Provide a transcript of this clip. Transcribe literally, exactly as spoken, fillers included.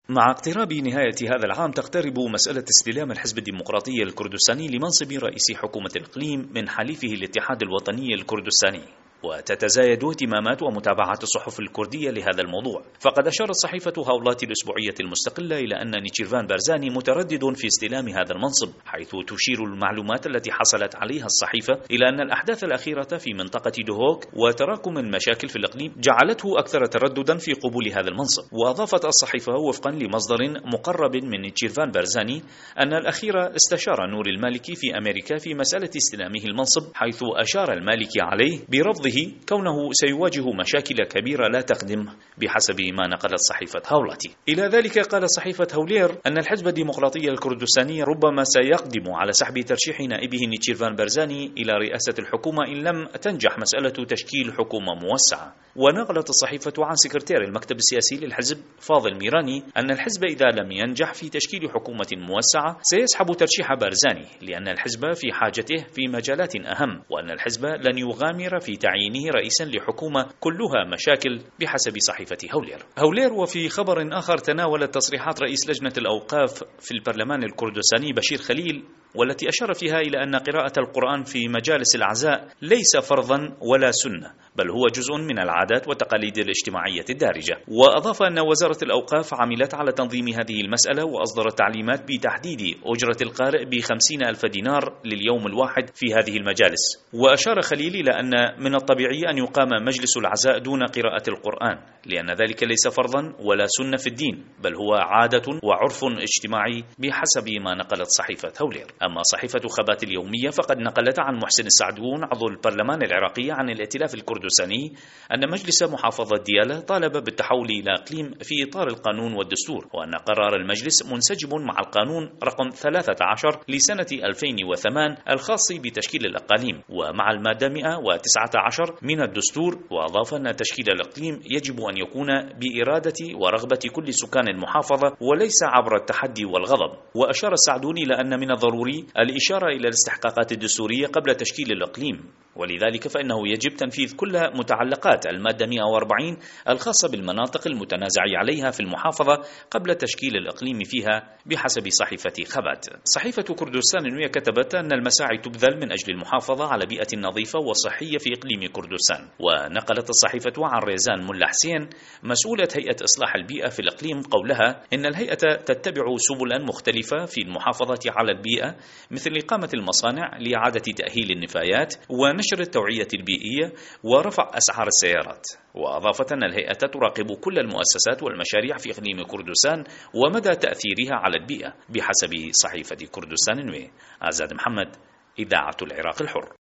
مع اقتراب نهاية هذا العام تقترب مسألة استلام الحزب الديمقراطي الكردستاني لمنصب رئيس حكومة الإقليم من حليفه الاتحاد الوطني الكردستاني، وتتزايد اهتمامات ومتابعة الصحف الكردية لهذا الموضوع. فقد أشارت صحيفة هاولاتي الأسبوعية المستقلة إلى أن نيتشيرفان بارزاني متردد في استلام هذا المنصب، حيث تشير المعلومات التي حصلت عليها الصحيفة إلى أن الأحداث الأخيرة في منطقة دهوك وتراكم المشاكل في الإقليم جعلته أكثر ترددا في قبول هذا المنصب. وأضافت الصحيفة وفقا لمصدر مقرب من نيتشيرفان بارزاني أن الأخير استشار نور المالكي في أمريكا في مسألة استلامه المنصب، حيث أشار المالكي عليه برفض كونه سيواجه مشاكل كبيرة لا تخدم بحسب ما نقلت صحيفة هاولاتي. إلى ذلك قال صحيفة هولير أن الحزب الديمقراطي الكردستاني ربما سيقدم على سحب ترشيح نائبه نيتشيرفان بارزاني إلى رئاسة الحكومة إن لم تنجح مسألة تشكيل حكومة موسعة. ونقلت الصحيفة عن سكرتير المكتب السياسي للحزب فاضل ميراني أن الحزب إذا لم ينجح في تشكيل حكومة موسعة سيسحب ترشيح بارزاني، لأن الحزب في حاجته في مجالات أهم، وأن الحزب لن يغامر في تعيين رئيسا لحكومة كلها مشاكل بحسب صحيفة هولير. هولير وفي خبر آخر تناولت تصريحات رئيس لجنة الأوقاف في البرلمان الكردستاني بشير خليل، والتي أشار فيها إلى أن قراءة القرآن في مجالس العزاء ليس فرضا ولا سنة، بل هو جزء من العادات والتقاليد الاجتماعية الدارجة. وأضاف أن وزارة الأوقاف عملت على تنظيم هذه المسألة وأصدرت تعليمات بتحديد أجرة القارئ بخمسين ألف دينار لليوم الواحد في هذه المجالس. وأشار خليل إلى أن من الطبيعي أن يقام مجلس العزاء دون قراءة القرآن، لأن ذلك ليس فرضا ولا سنة في الدين، بل هو عادة وعرف اجتماعي بحسب ما نقلت صحيفة هولير. أما صحيفة خبات اليومية فقد نقلت عن محسن السعدون عضو البرلمان العراقي عن الائتلاف الكردستاني أن مجلس محافظة ديالى طالب بالتحول إلى إقليم في إطار القانون والدستور، وأن قرار المجلس منسجم مع القانون رقم ثلاثة عشر لسنة ألفين وثمانية الخاص بتشكيل الأقاليم ومع المادة مئة وتسعة عشر من الدستور. وأضاف أن تشكيل الإقليم يجب أن يكون بإرادة ورغبة كل سكان المحافظة وليس عبر التحدي والغضب. وأشار السعدون إلى أن من الضروري الإشارة إلى الاستحقاقات الدستورية قبل تشكيل الإقليم، ولذلك فإنه يجب تنفيذ كل متعلقات المادة مئة وأربعين الخاصة بالمناطق المتنازع عليها في المحافظة قبل تشكيل الإقليم فيها بحسب صحيفة خبات. صحيفة كردستان النوية كتبت أن المساعي تبذل من أجل المحافظة على بيئة نظيفة وصحية في إقليم كردستان. ونقلت الصحيفة عن ريزان ملا حسين مسؤولة هيئة إصلاح البيئة في الإقليم قولها إن الهيئة تتبع سبلا مختلفة في المحافظة على البيئة، مثل إقامة المصانع لإعادة تأهيل النفايات ونشر التوعية البيئية ورفع أسعار السيارات. وأضافت أن الهيئة تراقب كل المؤسسات والمشاريع في إقليم كردستان ومدى تأثيرها على البيئة بحسب صحيفة كردستان النوية. عزاد محمد، إذاعة العراق الحر.